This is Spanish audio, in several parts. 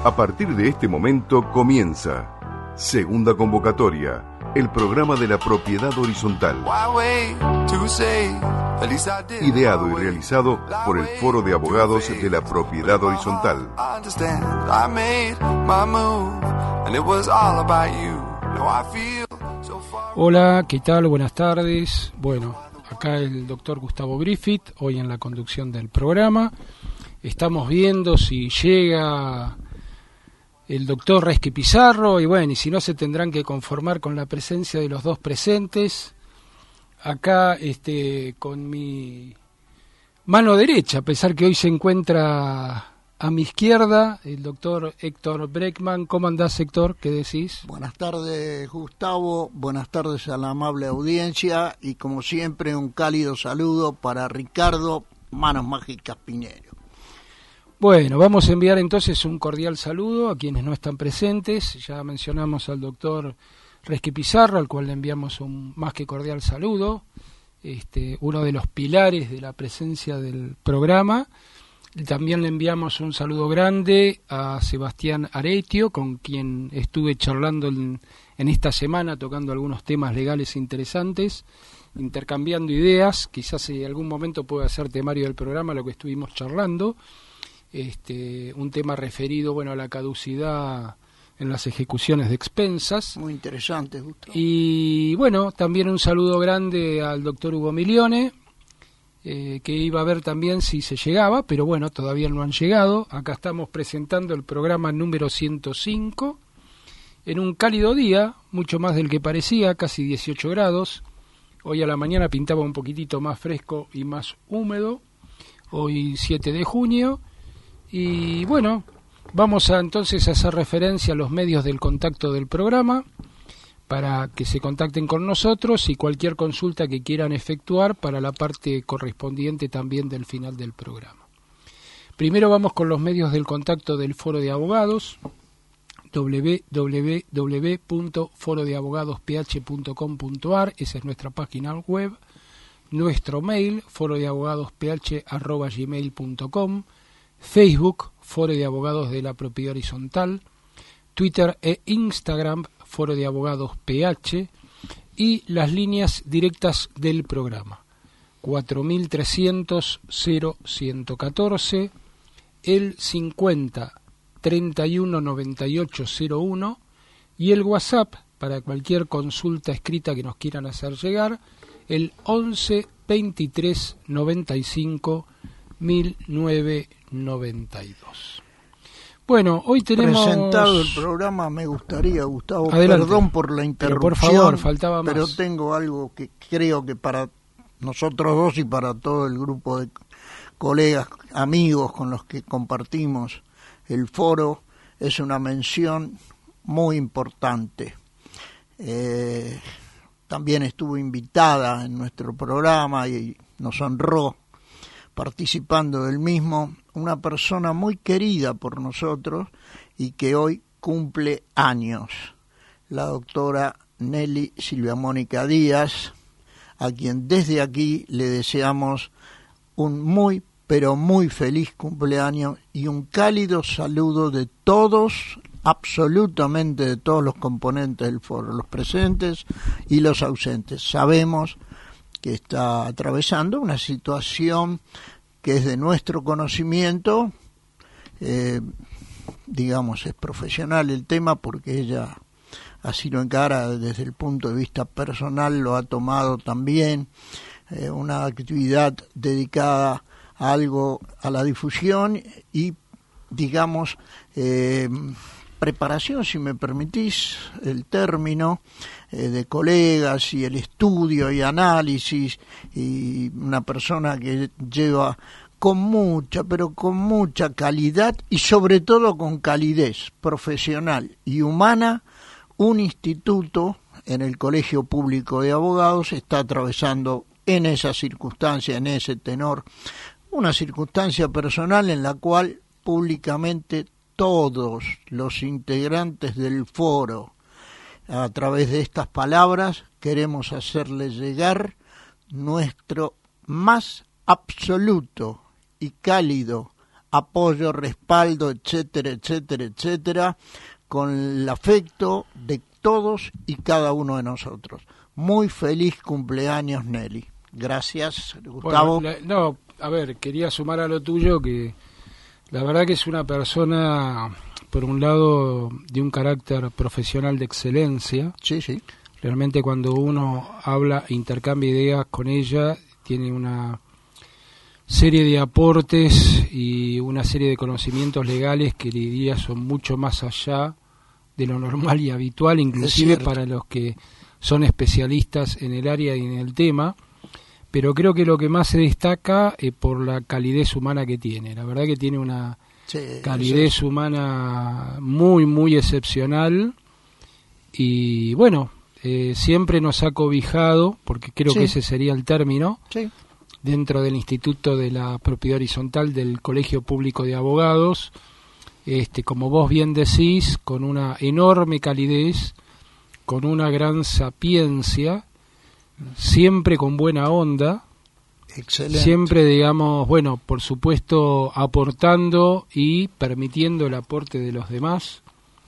A partir de este momento comienza Segunda Convocatoria, el programa de la propiedad horizontal. Ideado y realizado por el Foro de Abogados de la Propiedad Horizontal. Hola, ¿qué tal? Buenas tardes. Bueno, acá el doctor Gustavo Griffith, hoy en la conducción del programa. Estamos viendo si llega el doctor Resque Pizarro, y bueno, y si no, se tendrán que conformar con la presencia de los dos presentes. Acá con mi mano derecha, a pesar que hoy se encuentra a mi izquierda, el doctor Héctor Breckman. ¿Cómo andás, Héctor? ¿Qué decís? Buenas tardes, Gustavo. Buenas tardes a la amable audiencia. Y como siempre, un cálido saludo para Ricardo Manos Mágicas Piñero. Bueno, vamos a enviar entonces un cordial saludo a quienes no están presentes. Ya mencionamos al doctor Resque Pizarro, al cual le enviamos un más que cordial saludo, uno de los pilares de la presencia del programa. También le enviamos un saludo grande a Sebastián Aretio, con quien estuve charlando en esta semana, tocando algunos temas legales interesantes, intercambiando ideas. Quizás en algún momento pueda ser temario del programa lo que estuvimos charlando. Un tema referido, a la caducidad en las ejecuciones de expensas. Muy interesante, Gustavo. Y también un saludo grande al doctor Hugo Milione, que iba a ver también si se llegaba, pero todavía no han llegado. Acá estamos presentando el programa número 105, en un cálido día, mucho más del que parecía, casi 18 grados. Hoy a la mañana pintaba un poquitito más fresco y más húmedo, hoy 7 de junio. Y vamos entonces a hacer referencia a los medios del contacto del programa para que se contacten con nosotros, y cualquier consulta que quieran efectuar para la parte correspondiente también del final del programa. Primero vamos con los medios del contacto del Foro de Abogados, www.forodeabogadosph.com.ar, esa es nuestra página web, nuestro mail, forodeabogadosph@gmail.com, Facebook, Foro de Abogados de la Propiedad Horizontal, Twitter e Instagram, Foro de Abogados PH, y las líneas directas del programa, 4300-0114, el 50-319801, y el WhatsApp, para cualquier consulta escrita que nos quieran hacer llegar, el 11 23 95 1992. Hoy tenemos... Presentado el programa, me gustaría, Gustavo, adelante. Perdón por la interrupción, por favor, faltaba más. Pero tengo algo que creo que para nosotros dos y para todo el grupo de colegas, amigos con los que compartimos el foro, es una mención muy importante. También estuvo invitada en nuestro programa y nos honró participando del mismo, una persona muy querida por nosotros y que hoy cumple años, la doctora Nelly Silvia Mónica Díaz, a quien desde aquí le deseamos un muy, pero muy feliz cumpleaños y un cálido saludo de todos, absolutamente de todos los componentes del foro, los presentes y los ausentes. Sabemos que está atravesando una situación que es de nuestro conocimiento, es profesional el tema porque ella así lo encara desde el punto de vista personal, lo ha tomado también, una actividad dedicada a algo, a la difusión y, preparación, si me permitís el término, de colegas y el estudio y análisis, y una persona que lleva con mucha, pero con mucha calidad y sobre todo con calidez profesional y humana, un instituto en el Colegio Público de Abogados. Está atravesando en esa circunstancia, en ese tenor, una circunstancia personal en la cual públicamente todos los integrantes del foro, a través de estas palabras, queremos hacerles llegar nuestro más absoluto y cálido apoyo, respaldo, etcétera, etcétera, etcétera, con el afecto de todos y cada uno de nosotros. Muy feliz cumpleaños, Nelly. Gracias, Gustavo. Bueno, a ver, quería sumar a lo tuyo que la verdad que es una persona, por un lado, de un carácter profesional de excelencia. Sí, sí. Realmente cuando uno habla e intercambia ideas con ella, tiene una serie de aportes y una serie de conocimientos legales que diría son mucho más allá de lo normal y habitual, inclusive para los que son especialistas en el área y en el tema, pero creo que lo que más se destaca es por la calidez humana que tiene. La verdad que tiene una calidez humana muy, muy excepcional y bueno, siempre nos ha cobijado, porque creo que ese sería el término, dentro del Instituto de la Propiedad Horizontal del Colegio Público de Abogados, como vos bien decís, con una enorme calidez, con una gran sapiencia, siempre con buena onda. Excelente. Siempre, digamos, bueno, por supuesto, aportando y permitiendo el aporte de los demás.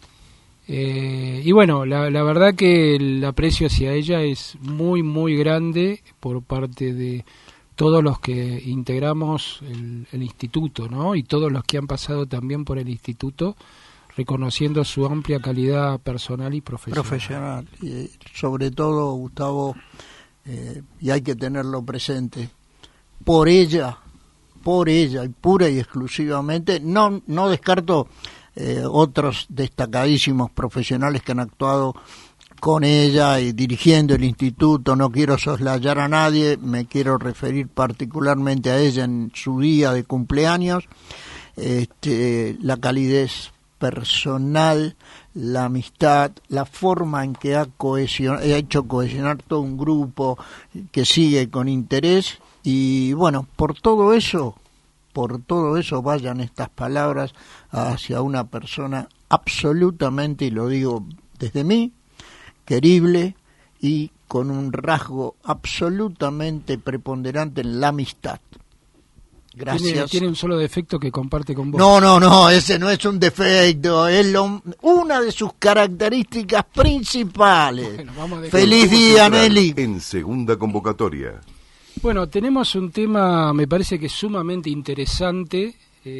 Y bueno, la verdad que el aprecio hacia ella es muy, muy grande por parte de todos los que integramos el instituto, ¿no? Y todos los que han pasado también por el instituto, reconociendo su amplia calidad personal y profesional. Y sobre todo, Gustavo, y hay que tenerlo presente, por ella y pura y exclusivamente, no descarto otros destacadísimos profesionales que han actuado con ella y dirigiendo el instituto. No quiero soslayar a nadie, me quiero referir particularmente a ella en su día de cumpleaños. La calidez personal, la amistad, la forma en que ha hecho cohesionar todo un grupo que sigue con interés. Y bueno, por todo eso vayan estas palabras hacia una persona absolutamente, y lo digo desde mí, querible y con un rasgo absolutamente preponderante en la amistad. Gracias. Tiene un solo defecto que comparte con vos. No, ese no es un defecto, es una de sus características principales. Bueno, feliz día, Nelly. En segunda convocatoria. Bueno, tenemos un tema, me parece que sumamente interesante.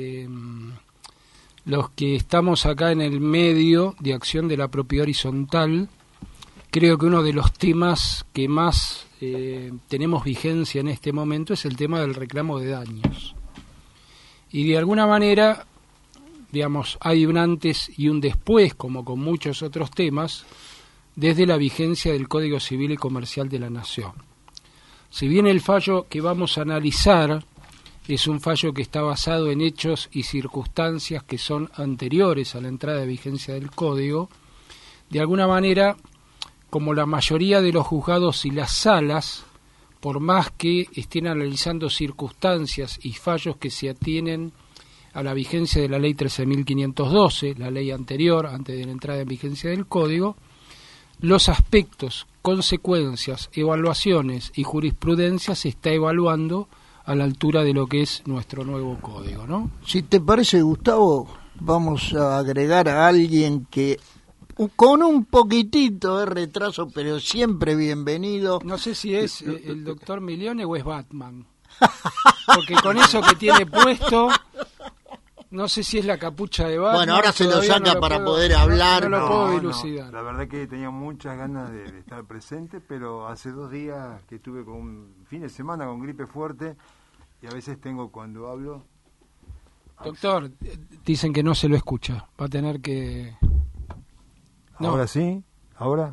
Los que estamos acá en el medio de acción de la propiedad horizontal, creo que uno de los temas que más tenemos vigencia en este momento es el tema del reclamo de daños. Y de alguna manera, digamos, hay un antes y un después, como con muchos otros temas, desde la vigencia del Código Civil y Comercial de la Nación. Si bien el fallo que vamos a analizar es un fallo que está basado en hechos y circunstancias que son anteriores a la entrada de vigencia del Código, de alguna manera, como la mayoría de los juzgados y las salas, por más que estén analizando circunstancias y fallos que se atienen a la vigencia de la Ley 13.512, la ley anterior, antes de la entrada en vigencia del Código, los aspectos, consecuencias, evaluaciones y jurisprudencia se está evaluando a la altura de lo que es nuestro nuevo Código, ¿no? Si te parece, Gustavo, vamos a agregar a alguien que con un poquitito de retraso, pero siempre bienvenido. No sé si es el doctor Milione o es Batman, porque con eso que tiene puesto, no sé si es la capucha de Batman. Bueno, ahora se lo saca para poder hablar. No lo puedo dilucidar. La verdad que tenía muchas ganas de estar presente, pero hace 2 días que estuve con un fin de semana con gripe fuerte y a veces tengo cuando hablo... Doctor, dicen que no se lo escucha, va a tener que... No. ¿Ahora sí? ¿Ahora?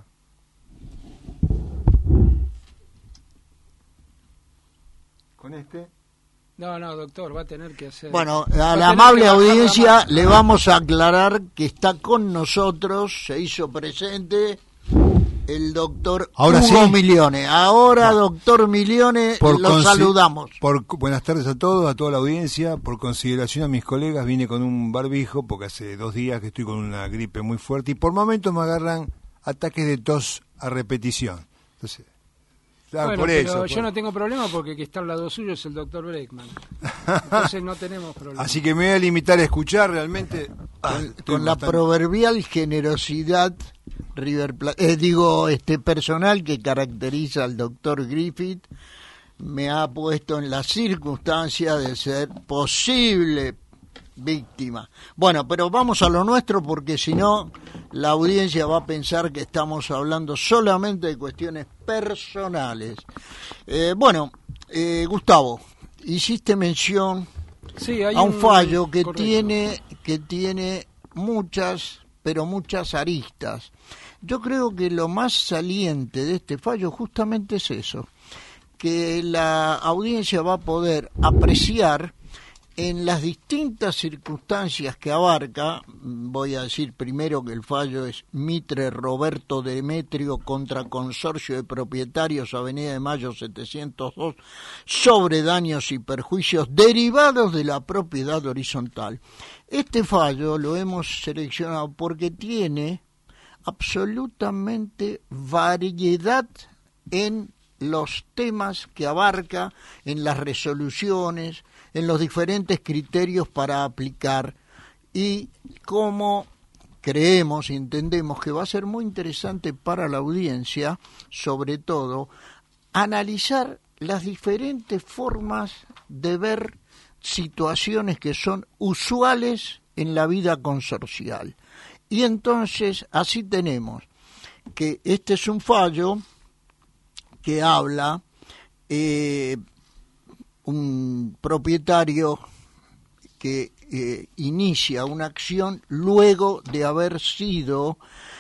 ¿Con este? No, doctor, va a tener que hacer... Bueno, a la amable audiencia le vamos a aclarar que está con nosotros, se hizo presente el doctor Hugo Milione. Ahora, doctor Milione, lo saludamos. Buenas tardes a todos, a toda la audiencia. Por consideración a mis colegas, vine con un barbijo porque hace 2 días que estoy con una gripe muy fuerte y por momentos me agarran ataques de tos a repetición. Entonces, Bueno, por pero eso. yo no tengo problema porque el que está al lado suyo es el doctor Breckman. Entonces no tenemos problema. Así que me voy a limitar a escuchar realmente. Con la proverbial generosidad personal que caracteriza al doctor Griffith, me ha puesto en la circunstancia de ser posible víctima. Bueno, pero vamos a lo nuestro porque si no la audiencia va a pensar que estamos hablando solamente de cuestiones personales. Gustavo, hiciste mención hay a un fallo que correcto. tiene muchas aristas. Yo creo que lo más saliente de este fallo justamente es eso, que la audiencia va a poder apreciar en las distintas circunstancias que abarca. Voy a decir primero que el fallo es Mitre Roberto Demetrio contra Consorcio de Propietarios Avenida de Mayo 702 sobre daños y perjuicios derivados de la propiedad horizontal. Este fallo lo hemos seleccionado porque tiene absolutamente variedad en los temas que abarca, en las resoluciones, en los diferentes criterios para aplicar, y como creemos y entendemos que va a ser muy interesante para la audiencia, sobre todo, analizar las diferentes formas de ver situaciones que son usuales en la vida consorcial. Y entonces así tenemos que este es un fallo que habla un propietario que inicia una acción luego de haber sido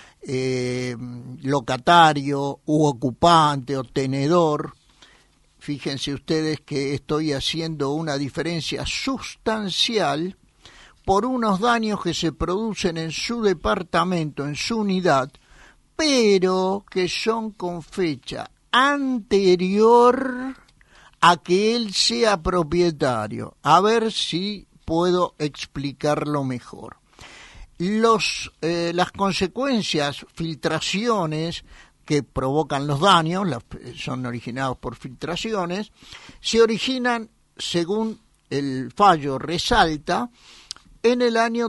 locatario u ocupante o tenedor. Fíjense ustedes que estoy haciendo una diferencia sustancial por unos daños que se producen en su departamento, en su unidad, pero que son con fecha anterior a que él sea propietario. A ver si puedo explicarlo mejor. Las consecuencias, filtraciones que provocan los daños, son originados por filtraciones, se originan, según el fallo resalta, en el año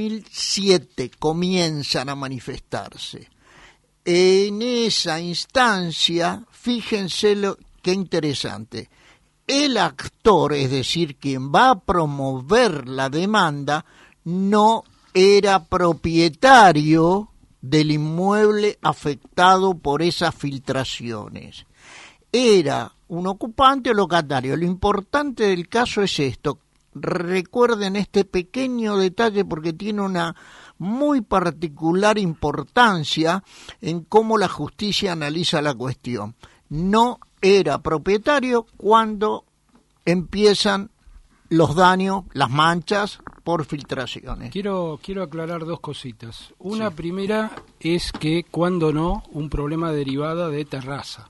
2007 comienzan a manifestarse. En esa instancia, fíjense qué interesante, el actor, es decir, quien va a promover la demanda, no era propietario del inmueble afectado por esas filtraciones. Era un ocupante o locatario. Lo importante del caso es esto. Recuerden este pequeño detalle porque tiene una muy particular importancia en cómo la justicia analiza la cuestión. No era propietario cuando empiezan los daños, las manchas por filtraciones. Quiero aclarar dos cositas. Una primera es que cuando no, un problema derivado de terraza.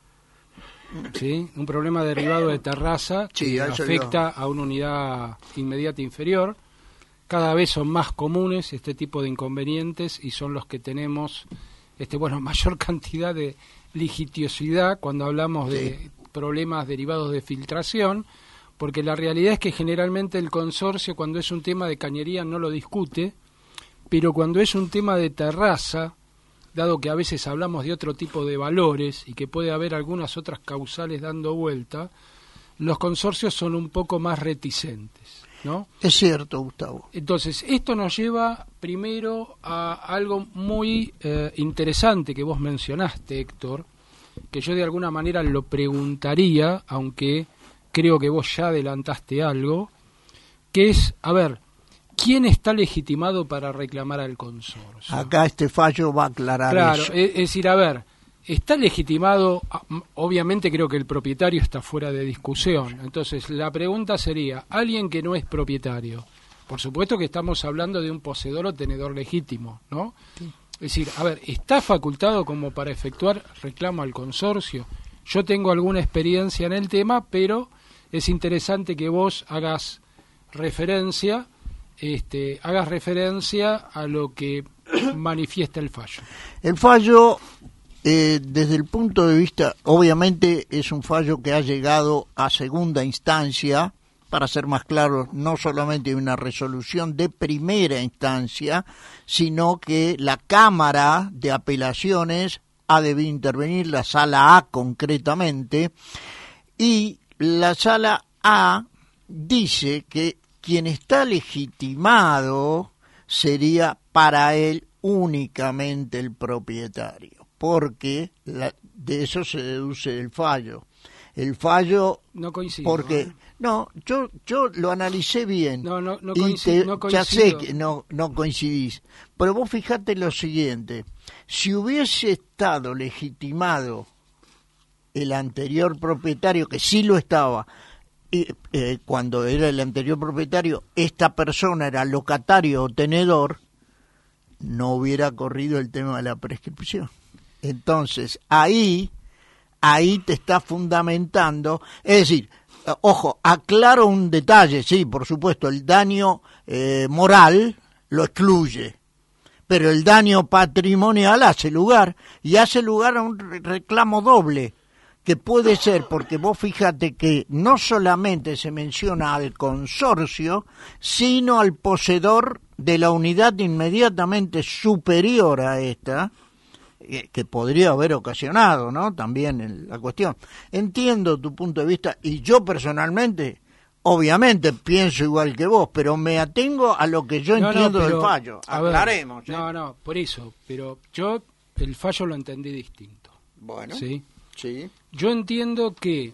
¿Sí? Un problema derivado de terraza que afecta a una unidad inmediata inferior. Cada vez son más comunes este tipo de inconvenientes y son los que tenemos mayor cantidad de litigiosidad cuando hablamos de problemas derivados de filtración, porque la realidad es que generalmente el consorcio, cuando es un tema de cañería, no lo discute, pero cuando es un tema de terraza, dado que a veces hablamos de otro tipo de valores y que puede haber algunas otras causales dando vuelta, los consorcios son un poco más reticentes, ¿no? Es cierto, Gustavo. Entonces, esto nos lleva primero a algo muy interesante que vos mencionaste, Héctor, que yo de alguna manera lo preguntaría, aunque creo que vos ya adelantaste algo, que es, a ver, ¿quién está legitimado para reclamar al consorcio? Acá este fallo va a aclarar eso. Claro, es decir, a ver, está legitimado, obviamente creo que el propietario está fuera de discusión, entonces la pregunta sería, ¿alguien que no es propietario? Por supuesto que estamos hablando de un poseedor o tenedor legítimo, ¿no? Sí. Es decir, a ver, ¿está facultado como para efectuar reclamo al consorcio? Yo tengo alguna experiencia en el tema, pero es interesante que vos hagas referencia a lo que manifiesta el fallo. El fallo desde el punto de vista, obviamente es un fallo que ha llegado a segunda instancia, para ser más claro, no solamente una resolución de primera instancia, sino que la Cámara de Apelaciones ha debido intervenir, la Sala A concretamente, y la Sala A dice que quien está legitimado sería para él únicamente el propietario, porque de eso se deduce el fallo. El fallo no coincido, porque no, yo lo analicé bien. No y coincido. Ya sé que no coincidís, pero vos fijate lo siguiente: si hubiese estado legitimado el anterior propietario, que sí lo estaba, cuando era el anterior propietario, esta persona era locatario o tenedor, no hubiera corrido el tema de la prescripción. Entonces, ahí te está fundamentando, es decir, ojo, aclaro un detalle, sí, por supuesto, el daño moral lo excluye, pero el daño patrimonial hace lugar a un reclamo doble, que puede ser, porque vos fíjate que no solamente se menciona al consorcio, sino al poseedor de la unidad inmediatamente superior a esta, que podría haber ocasionado, ¿no?, también la cuestión. Entiendo tu punto de vista, y yo personalmente, obviamente, pienso igual que vos, pero me atengo a lo que yo entiendo del fallo. Aclaremos. No, por eso, pero yo el fallo lo entendí distinto. Bueno, ¿sí? Sí. Yo entiendo que,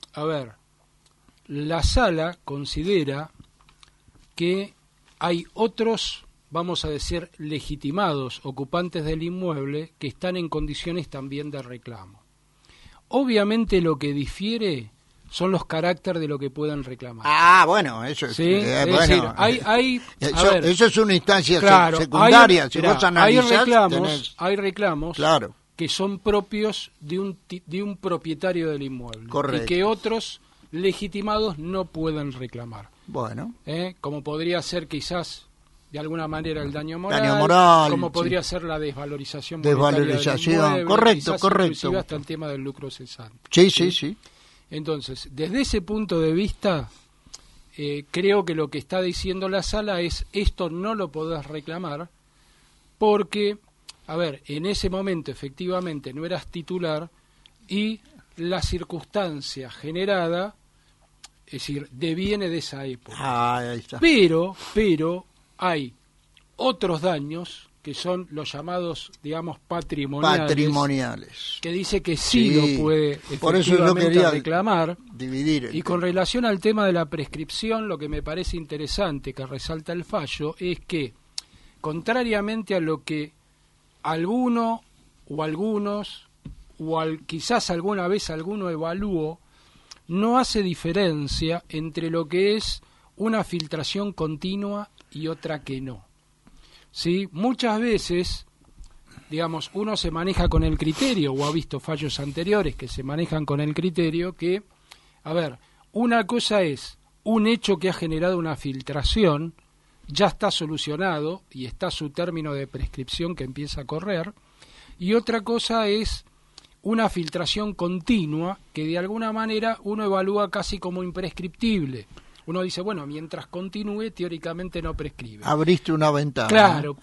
la sala considera que hay otros, vamos a decir, legitimados ocupantes del inmueble que están en condiciones también de reclamo. Obviamente lo que difiere son los caracteres de lo que puedan reclamar. Ah, bueno, eso es... ¿sí? Es decir, eso es una instancia secundaria. Si vos analizás, hay reclamos claro, que son propios de un propietario del inmueble. Correcto. Y que otros legitimados no pueden reclamar. Bueno. Como podría ser quizás de alguna manera el daño moral, como podría ser la desvalorización del inmueble, correcto. Inclusive hasta el tema del lucro cesante. Sí. Entonces, desde ese punto de vista, creo que lo que está diciendo la sala es: esto no lo podés reclamar porque, en ese momento efectivamente no eras titular y la circunstancia generada, es decir, deviene de esa época. Ahí está. Pero hay otros daños que son los llamados, digamos, patrimoniales, que dice que sí lo puede efectivamente reclamar. Dividir. Y con relación al tema de la prescripción, lo que me parece interesante que resalta el fallo es que, contrariamente a lo que alguno o algunos, quizás alguna vez alguno evaluó, no hace diferencia entre lo que es una filtración continua y otra que no. ¿Sí? Muchas veces, digamos, uno se maneja con el criterio, o ha visto fallos anteriores que se manejan con el criterio que, una cosa es un hecho que ha generado una filtración, ya está solucionado y está su término de prescripción que empieza a correr, y otra cosa es una filtración continua que de alguna manera uno evalúa casi como imprescriptible. Uno dice, mientras continúe, teóricamente no prescribe. Abriste una ventana. Claro,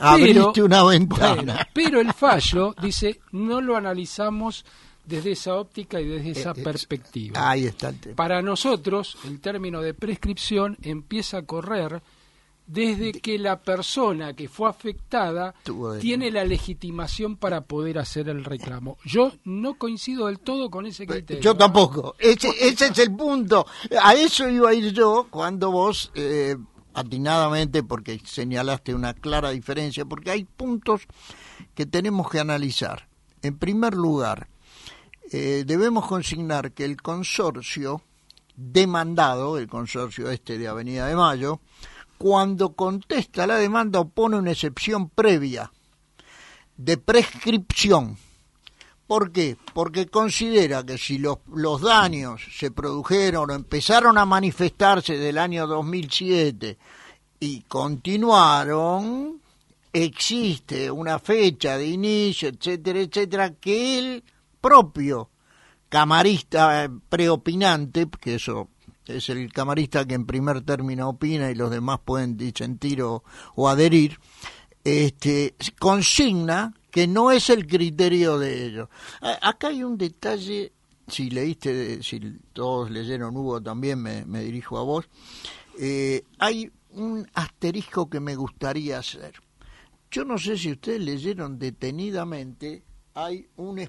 pero el fallo dice, no lo analizamos desde esa óptica y desde esa perspectiva. Ahí está el tema. Para nosotros, el término de prescripción empieza a correr desde que la persona que fue afectada tiene la legitimación para poder hacer el reclamo. Yo no coincido del todo con ese criterio. Yo tampoco. Ese es el punto. A eso iba a ir yo cuando vos, atinadamente, porque señalaste una clara diferencia, porque hay puntos que tenemos que analizar. En primer lugar, debemos consignar que el consorcio demandado, el consorcio de Avenida de Mayo, cuando contesta la demanda opone una excepción previa de prescripción. ¿Por qué? Porque considera que si los daños se produjeron o empezaron a manifestarse del año 2007 y continuaron, existe una fecha de inicio, etcétera, etcétera, que el propio camarista preopinante, que eso es el camarista que en primer término opina y los demás pueden disentir o adherir, consigna que no es el criterio de ellos. Acá hay un detalle, si todos leyeron, Hugo, también me dirijo a vos, hay un asterisco que me gustaría hacer. Yo no sé si ustedes leyeron detenidamente, hay una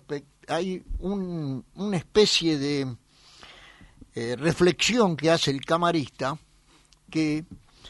especie de reflexión que hace el camarista, que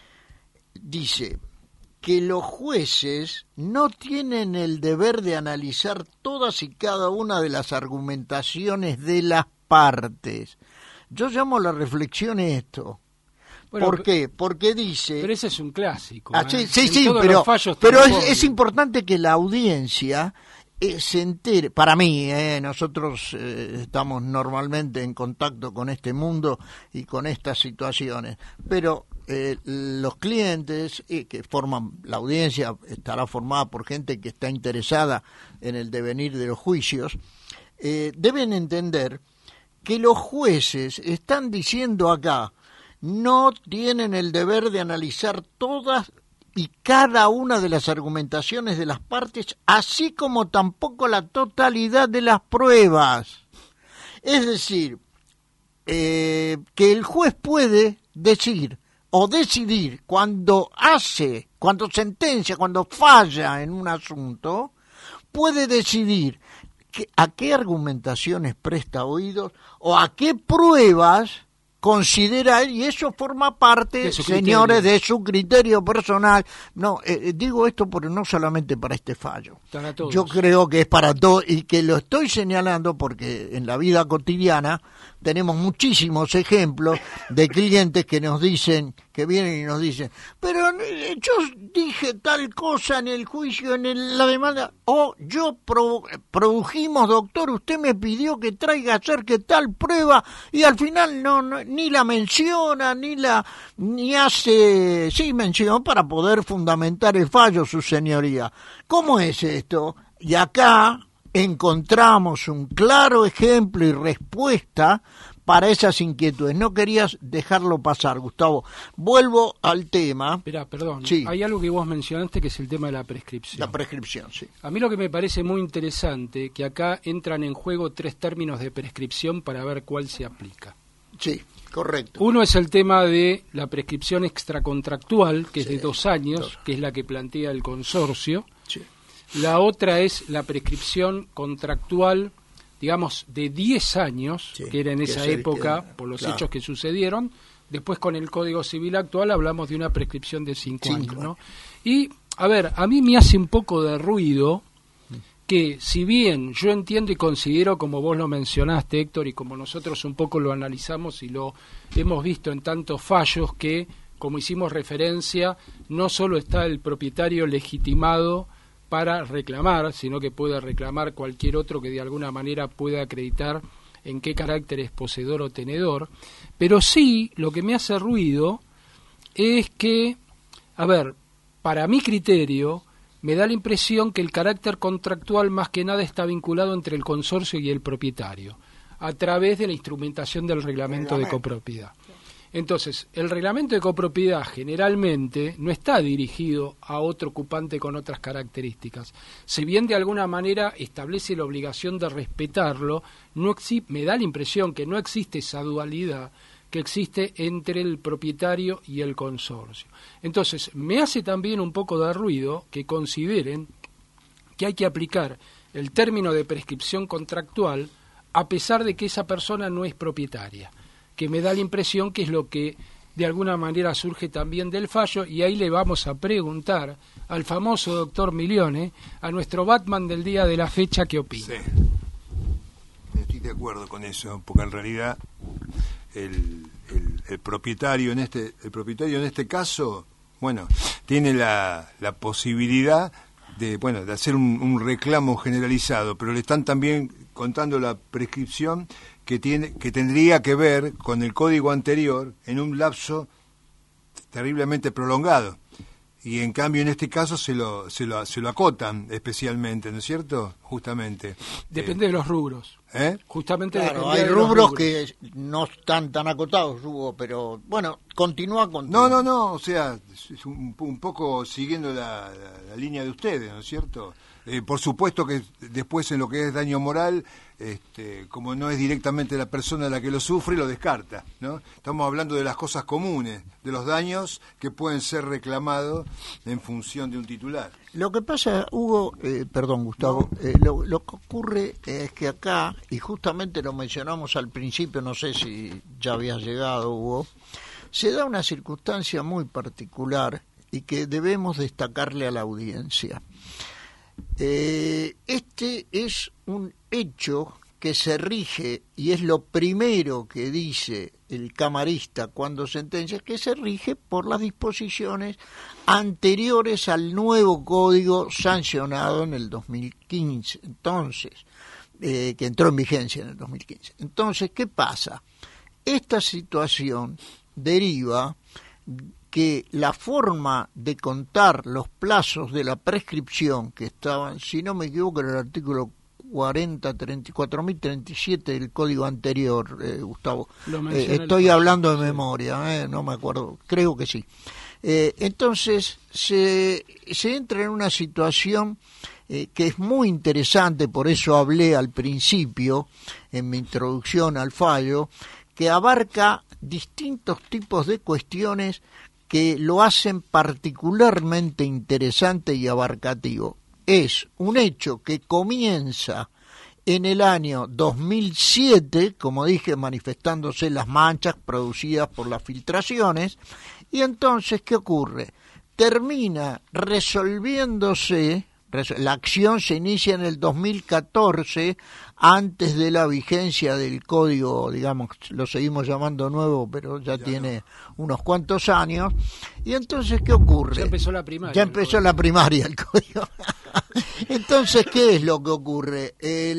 dice que los jueces no tienen el deber de analizar todas y cada una de las argumentaciones de las partes. Yo llamo la reflexión esto. Bueno, ¿por qué? Porque dice... Pero ese es un clásico. Sí, pero es importante que la audiencia se entere. Para mí, nosotros estamos normalmente en contacto con este mundo y con estas situaciones, pero los clientes que forman la audiencia estará formada por gente que está interesada en el devenir de los juicios, deben entender que los jueces están diciendo acá, no tienen el deber de analizar todas y cada una de las argumentaciones de las partes, así como tampoco la totalidad de las pruebas. Es decir, que el juez puede decir o decidir cuando sentencia, cuando falla en un asunto, puede decidir a qué argumentaciones presta oídos o a qué pruebas considera él, y eso forma parte, señores, de su criterio personal. No, digo esto porque no solamente para este fallo. Yo creo que es para todos, y que lo estoy señalando porque en la vida cotidiana tenemos muchísimos ejemplos de clientes que nos dicen, que vienen y nos dicen, pero yo dije tal cosa en el juicio, la demanda, o yo produjimos, doctor, usted me pidió que traiga acerca tal prueba, y al final no ni la menciona, ni hace, sí mención para poder fundamentar el fallo, su señoría. ¿Cómo es esto? Y acá encontramos un claro ejemplo y respuesta para esas inquietudes. No querías dejarlo pasar, Gustavo. Vuelvo al tema. Espera, perdón. Sí. Hay algo que vos mencionaste que es el tema de la prescripción. La prescripción, sí. A mí lo que me parece muy interesante, que acá entran en juego 3 términos de prescripción para ver cuál se aplica. Sí, correcto. Uno es el tema de la prescripción extracontractual, que es de 2 años, que es la que plantea el consorcio. Sí. La otra es la prescripción contractual, digamos, de 10 años, sí, que era en esa época, por los hechos que sucedieron. Después, con el Código Civil actual, hablamos de una prescripción de 5 años, ¿no? Y, a ver, a mí me hace un poco de ruido que, si bien yo entiendo y considero, como vos lo mencionaste, Héctor, y como nosotros un poco lo analizamos y lo hemos visto en tantos fallos, que, como hicimos referencia, no solo está el propietario legitimado para reclamar, sino que puede reclamar cualquier otro que de alguna manera pueda acreditar en qué carácter es poseedor o tenedor. Pero sí, lo que me hace ruido es que, a ver, para mi criterio, me da la impresión que el carácter contractual más que nada está vinculado entre el consorcio y el propietario, a través de la instrumentación del reglamento de copropiedad. Entonces, el reglamento de copropiedad generalmente no está dirigido a otro ocupante con otras características. Si bien de alguna manera establece la obligación de respetarlo, me da la impresión que no existe esa dualidad que existe entre el propietario y el consorcio. Entonces, me hace también un poco de ruido que consideren que hay que aplicar el término de prescripción contractual a pesar de que esa persona no es propietaria, que me da la impresión que es lo que de alguna manera surge también del fallo, y ahí le vamos a preguntar al famoso doctor Milione, a nuestro Batman del día de la fecha, ¿qué opina? Sí, estoy de acuerdo con eso, porque en realidad el propietario en este caso, bueno, tiene la posibilidad de hacer un reclamo generalizado, pero le están también contando la prescripción que tendría que ver con el código anterior en un lapso terriblemente prolongado. Y en cambio en este caso se lo acotan especialmente, ¿no es cierto? Justamente. Depende de los rubros. Justamente claro, hay rubros que no están tan acotados, Hugo, pero bueno, continúa con... No, o sea, es un poco siguiendo la línea de ustedes, ¿no es cierto? Por supuesto que después en lo que es daño moral, como no es directamente la persona la que lo sufre, lo descarta, ¿no? Estamos hablando de las cosas comunes, de los daños que pueden ser reclamados en función de un titular. Lo que pasa, Hugo, perdón, Gustavo, lo que ocurre es que acá, y justamente lo mencionamos al principio, no sé si ya habías llegado, Hugo, se da una circunstancia muy particular y que debemos destacarle a la audiencia. Este es un hecho que se rige, y es lo primero que dice el camarista cuando sentencia, que se rige por las disposiciones anteriores al nuevo código sancionado en el 2015, entonces, que entró en vigencia en el 2015. Entonces, ¿qué pasa? Esta situación deriva que la forma de contar los plazos de la prescripción que estaban, si no me equivoco, en el artículo 4037 del código anterior, Gustavo, estoy hablando de memoria, no me acuerdo, creo que sí. Entonces se entra en una situación que es muy interesante, por eso hablé al principio en mi introducción al fallo, que abarca distintos tipos de cuestiones que lo hacen particularmente interesante y abarcativo. Es un hecho que comienza en el año 2007, como dije, manifestándose las manchas producidas por las filtraciones, y entonces, ¿qué ocurre? Termina resolviéndose, la acción se inicia en el 2014, antes de la vigencia del código, digamos, lo seguimos llamando nuevo, pero ya tiene unos cuantos años, y entonces, ¿qué ocurre? Ya empezó la primaria. Ya empezó la primaria el código. Entonces, ¿qué es lo que ocurre?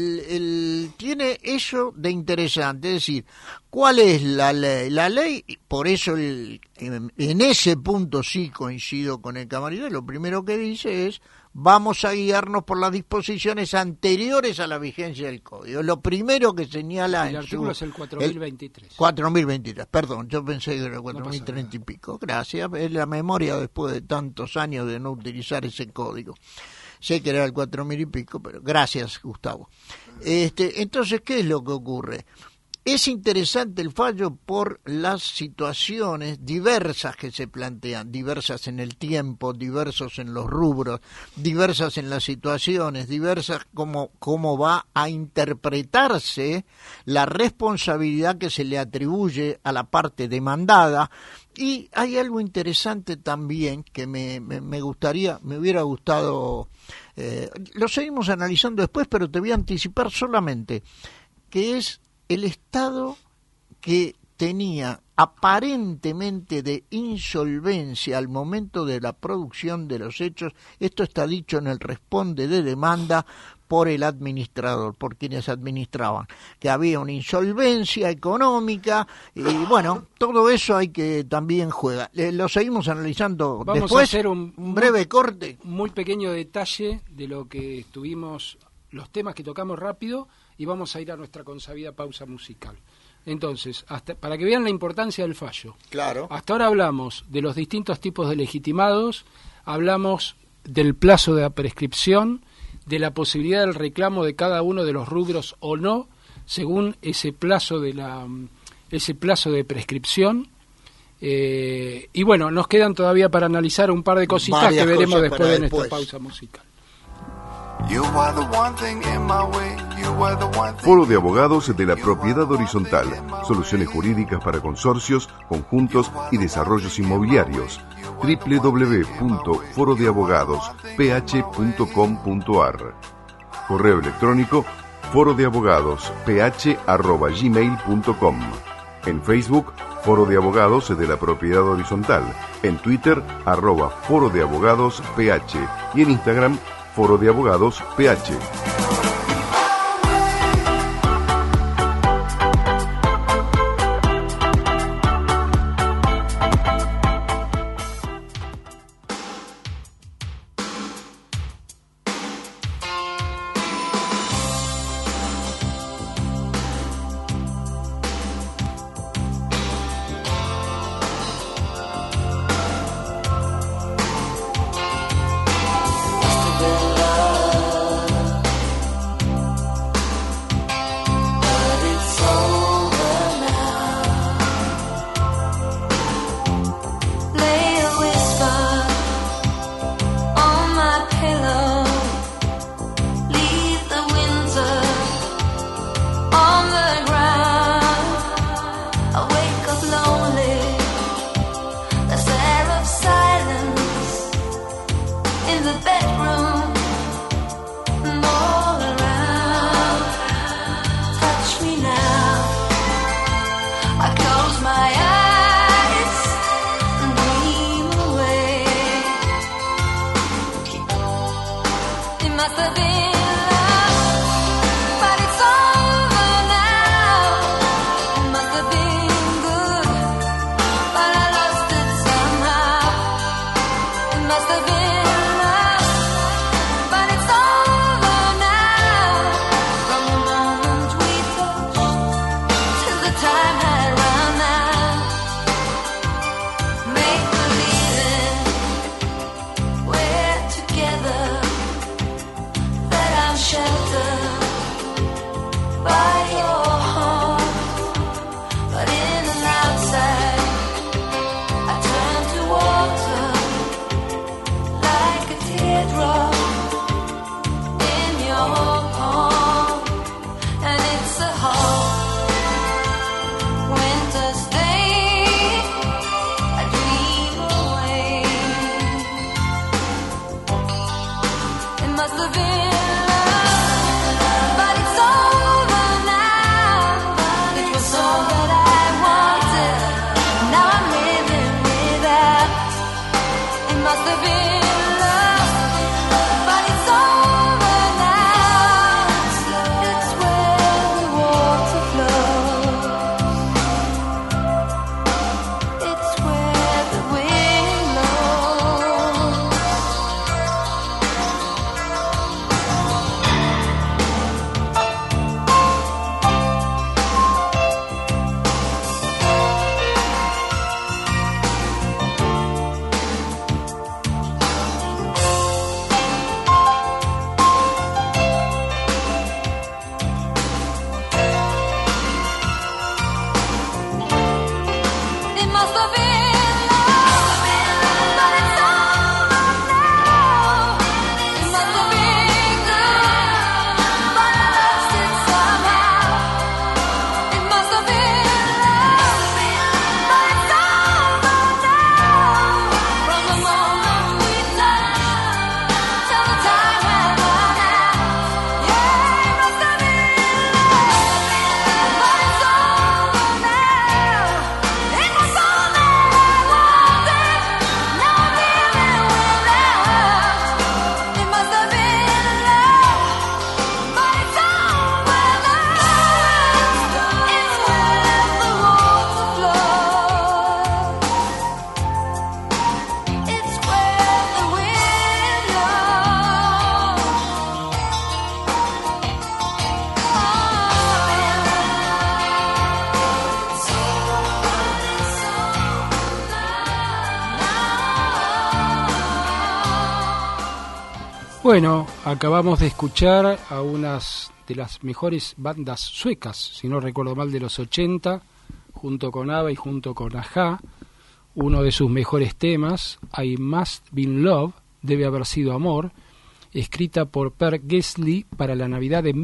Tiene eso de interesante, es decir, ¿cuál es la ley? La ley, por eso en ese punto sí coincido con el camarero, lo primero que dice es: vamos a guiarnos por las disposiciones anteriores a la vigencia del código. Lo primero que señala el artículo es el 4023. 4023, perdón, yo pensé que era el 4030 y pico. Gracias, es la memoria después de tantos años de no utilizar ese código. Sé que era el 4000 y pico, pero gracias, Gustavo. Entonces, ¿qué es lo que ocurre? Es interesante el fallo por las situaciones diversas que se plantean, diversas en el tiempo, diversos en los rubros, diversas en las situaciones, diversas cómo va a interpretarse la responsabilidad que se le atribuye a la parte demandada. Y hay algo interesante también que me hubiera gustado, lo seguimos analizando después, pero te voy a anticipar solamente, que es el estado que tenía aparentemente de insolvencia al momento de la producción de los hechos. Esto está dicho en el responde de demanda por el administrador, por quienes administraban, que había una insolvencia económica, y bueno, todo eso hay que también juega. Lo seguimos analizando. Vamos después, a hacer un breve corte. Muy pequeño detalle de lo que estuvimos, los temas que tocamos rápido, y vamos a ir a nuestra consabida pausa musical. Entonces, para que vean la importancia del fallo. Claro. Hasta ahora hablamos de los distintos tipos de legitimados, hablamos del plazo de la prescripción, de la posibilidad del reclamo de cada uno de los rubros o no, según ese plazo de prescripción. Y bueno, nos quedan todavía para analizar un par de cositas que veremos después de nuestra pausa musical. Foro de Abogados de la Propiedad Horizontal. Soluciones jurídicas para consorcios, conjuntos y desarrollos inmobiliarios. www.forodeabogadosph.com.ar. Correo electrónico forodeabogadosph@gmail.com. En Facebook, Foro de Abogados de la Propiedad Horizontal. En Twitter, @forodeabogadosph. Y en Instagram, Foro de Abogados PH. Bueno, acabamos de escuchar a unas de las mejores bandas suecas, si no recuerdo mal, de los 80, junto con ABBA y junto con A.H.A. Uno de sus mejores temas, I Must Be in Love, debe haber sido amor, escrita por Per Gessle para la Navidad de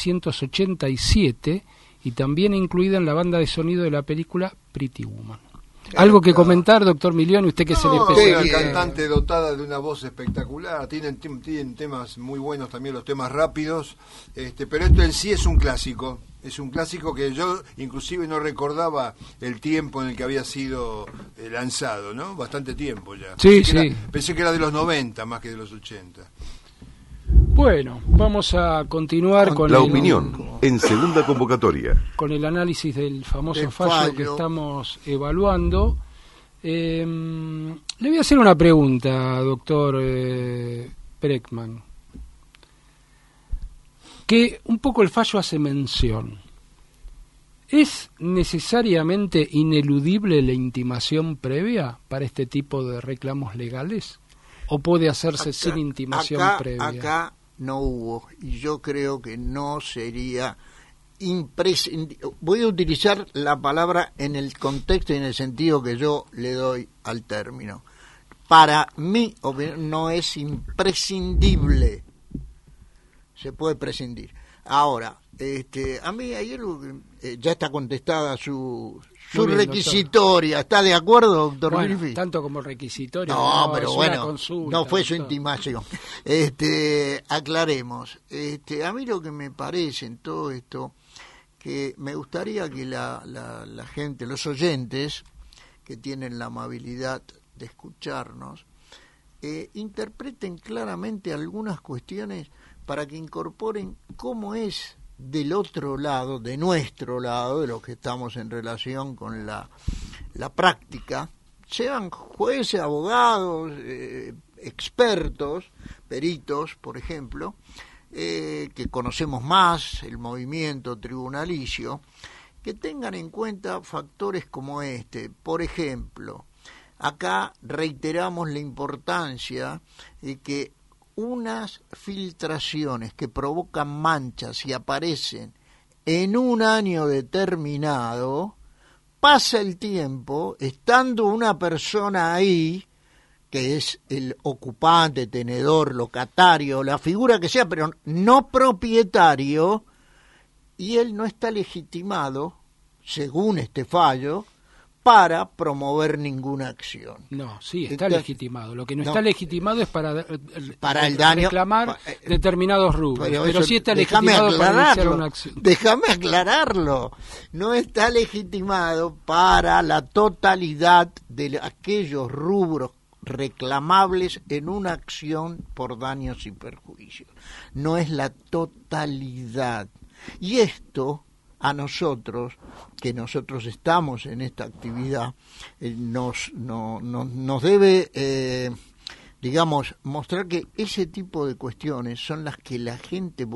1987 y también incluida en la banda de sonido de la película Pretty Woman. ¿Algo que comentar, doctor Milione, usted que se le especialista? Una cantante dotada de una voz espectacular, tienen temas muy buenos también, los temas rápidos, pero esto en sí es un clásico que yo inclusive no recordaba el tiempo en el que había sido lanzado, ¿no? Bastante tiempo ya. Sí, Pensé que era de los 90 más que de los 80. Bueno, vamos a continuar con la opinión en segunda convocatoria. Con el análisis del famoso fallo que estamos evaluando. Le voy a hacer una pregunta, doctor Bregman. Que un poco el fallo hace mención. ¿Es necesariamente ineludible la intimación previa para este tipo de reclamos legales? ¿O puede hacerse sin intimación previa? Acá no hubo, y yo creo que no sería imprescindible. Voy a utilizar la palabra en el contexto y en el sentido que yo le doy al término. Para mí no es imprescindible, se puede prescindir. Ahora, a mí ayer ya está contestada su requisitoria. ¿Está de acuerdo, doctor Griffith? Tanto como requisitoria. No, pero bueno, consulta, no fue su intimación. Aclaremos. A mí lo que me parece en todo esto, que me gustaría que la gente, los oyentes, que tienen la amabilidad de escucharnos, interpreten claramente algunas cuestiones para que incorporen cómo es del otro lado, de nuestro lado, de los que estamos en relación con la práctica, sean jueces, abogados, expertos, peritos, por ejemplo, que conocemos más el movimiento tribunalicio, que tengan en cuenta factores como este. Por ejemplo, acá reiteramos la importancia de que unas filtraciones que provocan manchas y aparecen en un año determinado, pasa el tiempo, estando una persona ahí, que es el ocupante, tenedor, locatario, la figura que sea, pero no propietario, y él no está legitimado, según este fallo, para promover ninguna acción. No, sí, está legitimado. Lo que no está legitimado es para el daño, reclamar determinados rubros, pero sí está legitimado para iniciar una acción. Déjame aclararlo. No está legitimado para la totalidad de aquellos rubros reclamables en una acción por daños y perjuicios. No es la totalidad. Y esto, a nosotros, que nosotros estamos en esta actividad, nos debe, mostrar que ese tipo de cuestiones son las que la gente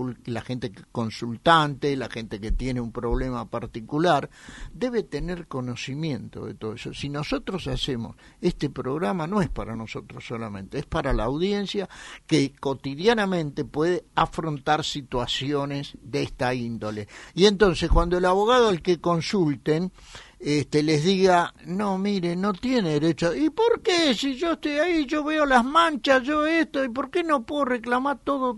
consultante, la gente que tiene un problema particular, debe tener conocimiento de todo eso. Si nosotros hacemos este programa, no es para nosotros solamente, es para la audiencia que cotidianamente puede afrontar situaciones de esta índole. Y entonces, cuando el abogado al que consulten les diga, no, mire, no tiene derecho. ¿Y por qué? Si yo estoy ahí, yo veo las manchas, yo esto, ¿y por qué no puedo reclamar todo?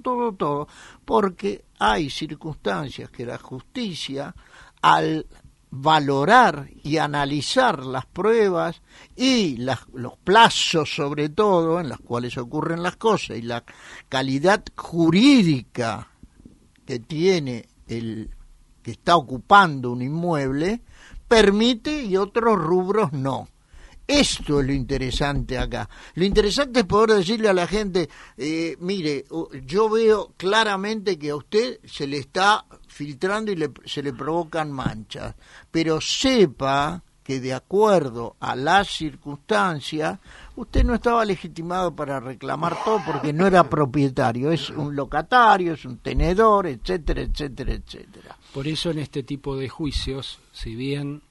Porque hay circunstancias que la justicia, al valorar y analizar las pruebas y los plazos, sobre todo, en los cuales ocurren las cosas, y la calidad jurídica que tiene el que está ocupando un inmueble, permite, y otros rubros no. Esto es lo interesante acá. Lo interesante es poder decirle a la gente, mire, yo veo claramente que a usted se le está filtrando y se le provocan manchas, pero sepa que de acuerdo a las circunstancias, usted no estaba legitimado para reclamar todo porque no era propietario, es un locatario, es un tenedor, etcétera, etcétera, etcétera. Por eso en este tipo de juicios, si bien,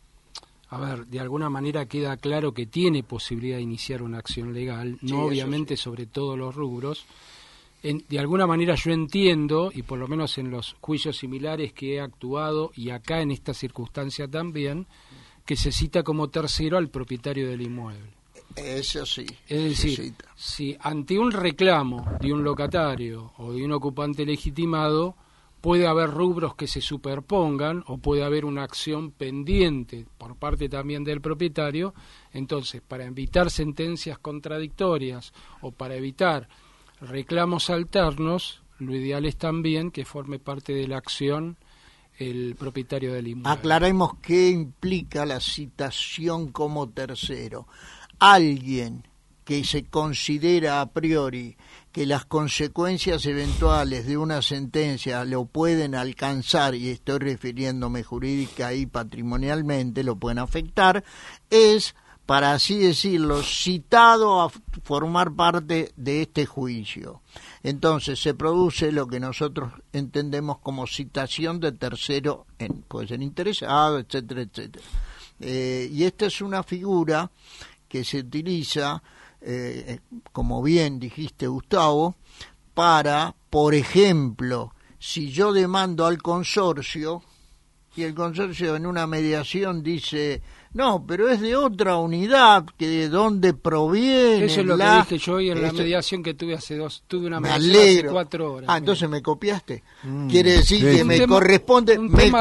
de alguna manera queda claro que tiene posibilidad de iniciar una acción legal, sí, no obviamente sí, sobre todos los rubros, de alguna manera yo entiendo, y por lo menos en los juicios similares que he actuado, y acá en esta circunstancia también, que se cita como tercero al propietario del inmueble. Eso sí. Es decir, si ante un reclamo de un locatario o de un ocupante legitimado, puede haber rubros que se superpongan o puede haber una acción pendiente por parte también del propietario. Entonces, para evitar sentencias contradictorias o para evitar reclamos alternos, lo ideal es también que forme parte de la acción el propietario del inmueble. Aclaremos qué implica la citación como tercero. Alguien que se considera a priori que las consecuencias eventuales de una sentencia lo pueden alcanzar, y estoy refiriéndome jurídica y patrimonialmente, lo pueden afectar, es, para así decirlo, citado a formar parte de este juicio. Entonces se produce lo que nosotros entendemos como citación de tercero, puede ser interesado, etcétera, etcétera. Y esta es una figura que se utiliza, como bien dijiste, Gustavo, para, por ejemplo, si yo demando al consorcio y el consorcio en una mediación dice, no, pero es de otra unidad, que de dónde proviene. Eso es lo que dije yo hoy en la mediación que tuve tuve una mediación hace 4 horas. Entonces me copiaste. Quiere decir que me corresponde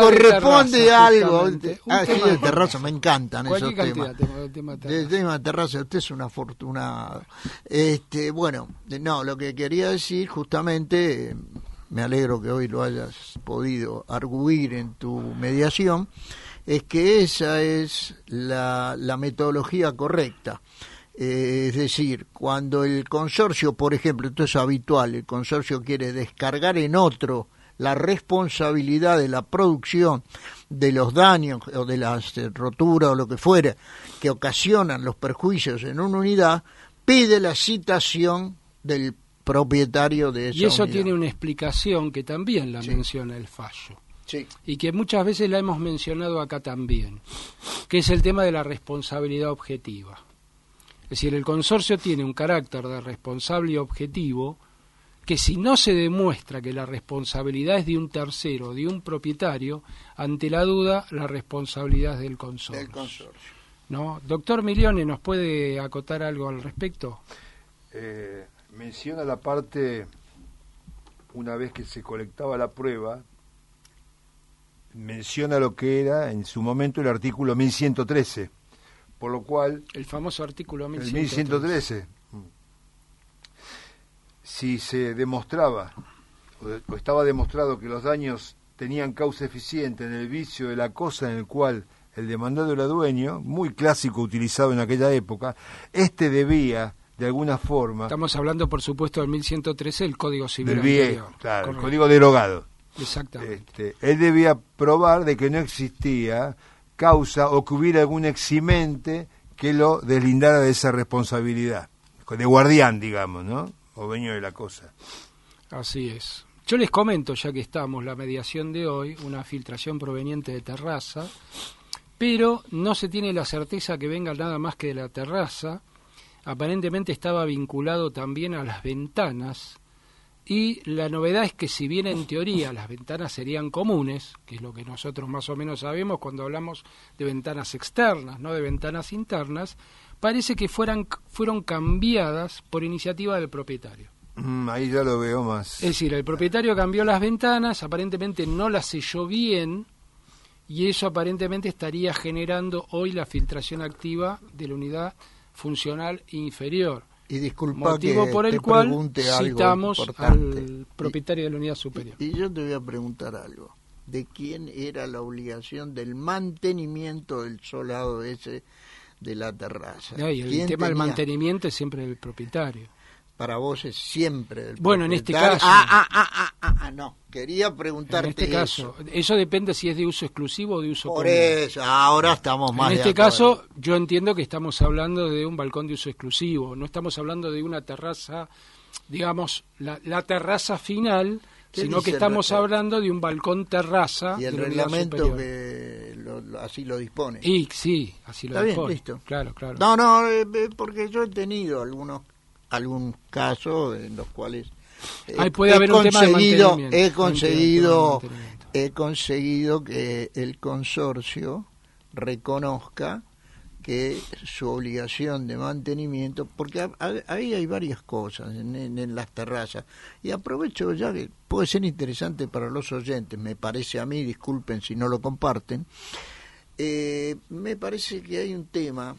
algo. Sí, de terraza, me encantan esos temas. El tema de terraza, usted es un afortunado. Bueno, no, lo que quería decir justamente, me alegro que hoy lo hayas podido arguir en tu mediación, es que esa es la metodología correcta. Es decir, cuando el consorcio, por ejemplo, esto es habitual, el consorcio quiere descargar en otro la responsabilidad de la producción de los daños o de las roturas o lo que fuera que ocasionan los perjuicios en una unidad, pide la citación del propietario de esa Y eso unidad. tiene una explicación que también la menciona el fallo. Sí. Y que muchas veces la hemos mencionado acá también, que es el tema de la responsabilidad objetiva. Es decir, el consorcio tiene un carácter de responsable y objetivo que si no se demuestra que la responsabilidad es de un tercero, de un propietario, ante la duda, la responsabilidad es del consorcio. Del consorcio. ¿No? Doctor Milione, ¿nos puede acotar algo al respecto? Menciona la parte, una vez que se colectaba la prueba, menciona lo que era en su momento el artículo 1113, por lo cual... El famoso artículo El 1113. 1113. Si se demostraba, o estaba demostrado que los daños tenían causa eficiente en el vicio de la cosa en el cual el demandado era dueño, muy clásico utilizado en aquella época, debía, de alguna forma... Estamos hablando, por supuesto, del 1113, el Código Civil del viejo, anterior. claro, el Correcto. código derogado. Exactamente. Él debía probar de que no existía causa o que hubiera algún eximente que lo deslindara de esa responsabilidad, de guardián, digamos, ¿no? O dueño de la cosa. Así es. Yo les comento, ya que estamos, la mediación de hoy, una filtración proveniente de terraza, pero no se tiene la certeza que venga nada más que de la terraza. Aparentemente estaba vinculado también a las ventanas, y la novedad es que si bien en teoría las ventanas serían comunes, que es lo que nosotros más o menos sabemos cuando hablamos de ventanas externas, no de ventanas internas, parece que fueron cambiadas por iniciativa del propietario. Ahí ya lo veo más. Es decir, el propietario cambió las ventanas, aparentemente no las selló bien, y eso aparentemente estaría generando hoy la filtración activa de la unidad funcional inferior. Y disculpa Motivo que por el te cual pregunte algo citamos importante. al propietario de la unidad superior. Y yo te voy a preguntar algo. ¿De quién era la obligación del mantenimiento del solado ese de la terraza? Y el tema del mantenimiento es siempre del propietario. Para vos es siempre del Bueno, en este propietario. caso... No, quería preguntarte En este caso, eso depende si es de uso exclusivo o de uso Por común. eso, ahora estamos más En de este acuerdo. caso, yo entiendo que estamos hablando de un balcón de uso exclusivo, no estamos hablando de una terraza, digamos, la terraza final, ¿Qué sino dice que el estamos reglamento? hablando de un balcón terraza Y el de la unidad reglamento superior. que así lo dispone. Y sí, así lo Está bien, dispone. listo. Claro. No, porque yo he tenido algún caso en los cuales Ahí puede haber un tema de mantenimiento. he conseguido que el consorcio reconozca que su obligación de mantenimiento, porque ahí hay varias cosas en las terrazas, y aprovecho ya que puede ser interesante para los oyentes, me parece a mí, disculpen si no lo comparten, me parece que hay un tema,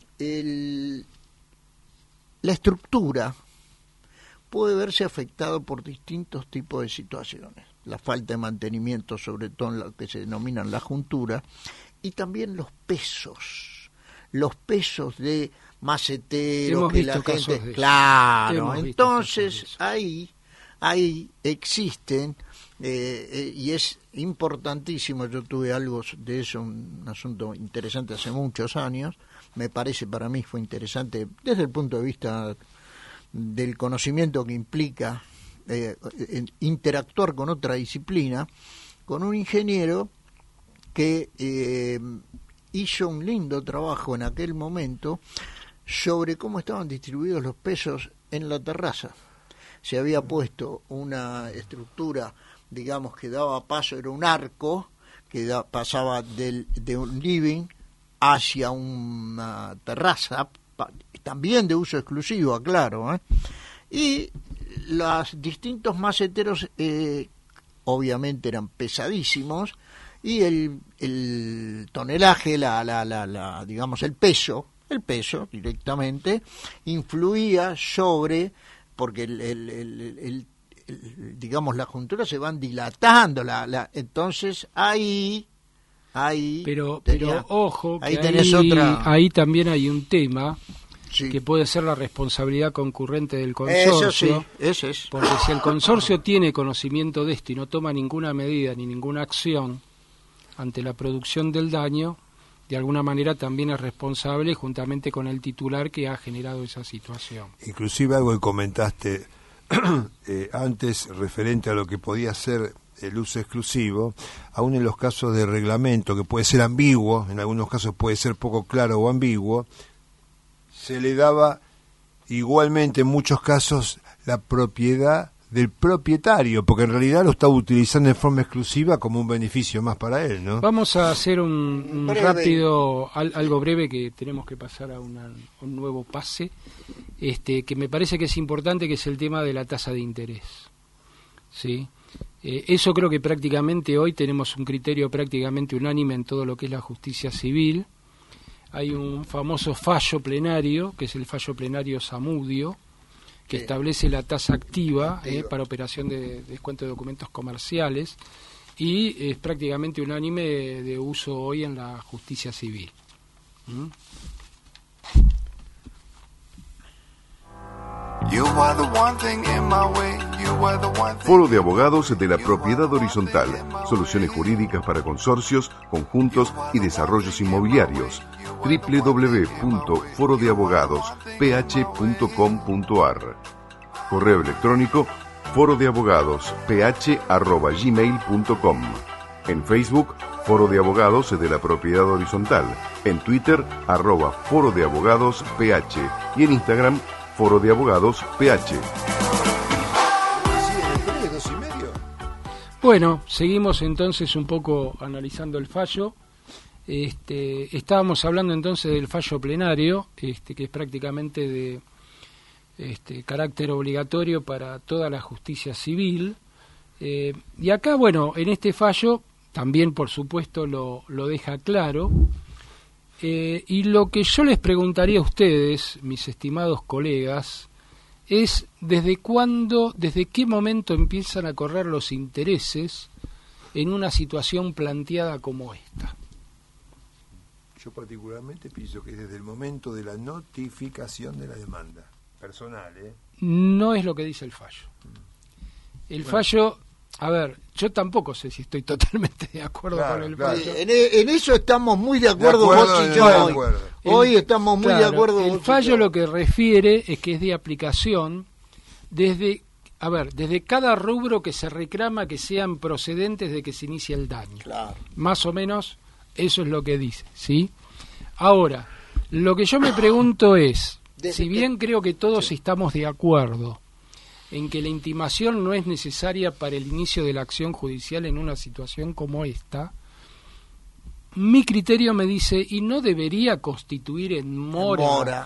la estructura puede verse afectado por distintos tipos de situaciones, la falta de mantenimiento, sobre todo en lo que se denominan las junturas, y también los pesos de maceteros. Hemos que visto la casos gente, de eso. claro, Hemos visto entonces casos de eso. ahí existen, y es importantísimo, yo tuve algo de eso, un asunto interesante hace muchos años, me parece, para mí fue interesante desde el punto de vista del conocimiento que implica interactuar con otra disciplina, con un ingeniero que hizo un lindo trabajo en aquel momento sobre cómo estaban distribuidos los pesos en la terraza. Se había puesto una estructura, digamos, que daba paso, era un arco que pasaba de un living hacia una terraza, también de uso exclusivo, aclaro, y los distintos maceteros obviamente eran pesadísimos, y el tonelaje, digamos el peso directamente influía sobre, porque digamos las junturas se van dilatando, entonces ahí pero ojo, ahí que tenés otra. ahí también hay un tema, Sí. que puede ser la responsabilidad concurrente del consorcio. Eso sí, ese es. Porque si el consorcio tiene conocimiento de esto y no toma ninguna medida ni ninguna acción ante la producción del daño, de alguna manera también es responsable juntamente con el titular que ha generado esa situación. Inclusive algo que comentaste antes referente a lo que podía ser el uso exclusivo, aún en los casos de reglamento, que puede ser ambiguo, en algunos casos puede ser poco claro o ambiguo, se le daba igualmente en muchos casos la propiedad del propietario, porque en realidad lo estaba utilizando en forma exclusiva como un beneficio más para él, ¿no? Vamos a hacer un rápido, algo breve, que tenemos que pasar a un nuevo pase, que me parece que es importante, que es el tema de la tasa de interés, ¿sí? Eso creo que prácticamente hoy tenemos un criterio prácticamente unánime en todo lo que es la justicia civil. Hay un famoso fallo plenario, que es el fallo plenario Zamudio, que establece la tasa activa para operación de descuento de documentos comerciales, y es prácticamente unánime de uso hoy en la justicia civil. Foro de Abogados de la Propiedad Horizontal. Soluciones jurídicas para consorcios, conjuntos y desarrollos inmobiliarios. www.forodeabogadosph.com.ar. Correo electrónico forodeabogadosph@gmail.com. En Facebook, Foro de Abogados de la Propiedad Horizontal. En Twitter, @Foro de Abogados PH. Y en Instagram, Foro de Abogados PH. Bueno, seguimos entonces un poco analizando el fallo. Estábamos hablando entonces del fallo plenario, que es prácticamente de carácter obligatorio para toda la justicia civil. Y acá, bueno, en este fallo también, por supuesto, lo deja claro. Y lo que yo les preguntaría a ustedes, mis estimados colegas, es desde qué momento empiezan a correr los intereses en una situación planteada como esta. Yo particularmente pienso que desde el momento de la notificación de la demanda personal, No es lo que dice el fallo. El fallo, a ver, yo tampoco sé si estoy totalmente de acuerdo con el fallo. En eso estamos muy de acuerdo, vos y yo. Hoy estamos muy de acuerdo. El fallo lo que refiere es que es de aplicación desde cada rubro que se reclama que sean procedentes de que se inicie el daño. Claro. Más o menos eso es lo que dice, ¿sí? Ahora, lo que yo me pregunto es, si bien creo que todos estamos de acuerdo en que la intimación no es necesaria para el inicio de la acción judicial en una situación como esta, mi criterio me dice, y no debería constituir en mora,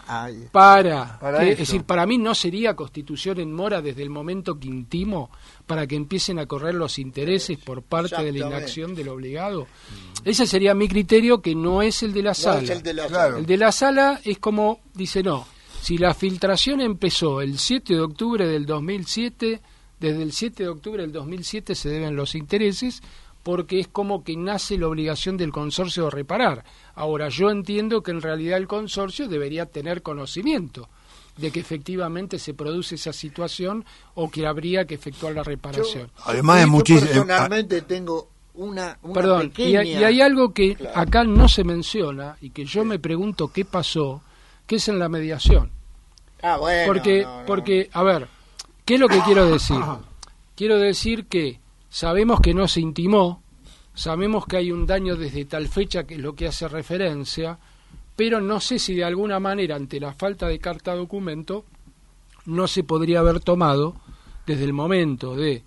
es decir, para mí no sería constitución en mora desde el momento que intimo para que empiecen a correr los intereses por parte de la inacción del obligado. Ese sería mi criterio, que no es el de la sala. Es el de la sala. El de la sala es como, dice, no, si la filtración empezó el 7 de octubre del 2007, desde el 7 de octubre del 2007 se deben los intereses, porque es como que nace la obligación del consorcio de reparar. Ahora, yo entiendo que en realidad el consorcio debería tener conocimiento de que efectivamente se produce esa situación o que habría que efectuar la reparación. Además, personalmente tengo una Perdón, pequeña... y hay algo que acá no se menciona y que yo me pregunto qué pasó, que es en la mediación. Bueno, porque, a ver, ¿qué es lo que quiero decir? Quiero decir que sabemos que no se intimó, sabemos que hay un daño desde tal fecha, que es lo que hace referencia, pero no sé si de alguna manera, ante la falta de carta documento, no se podría haber tomado desde el momento de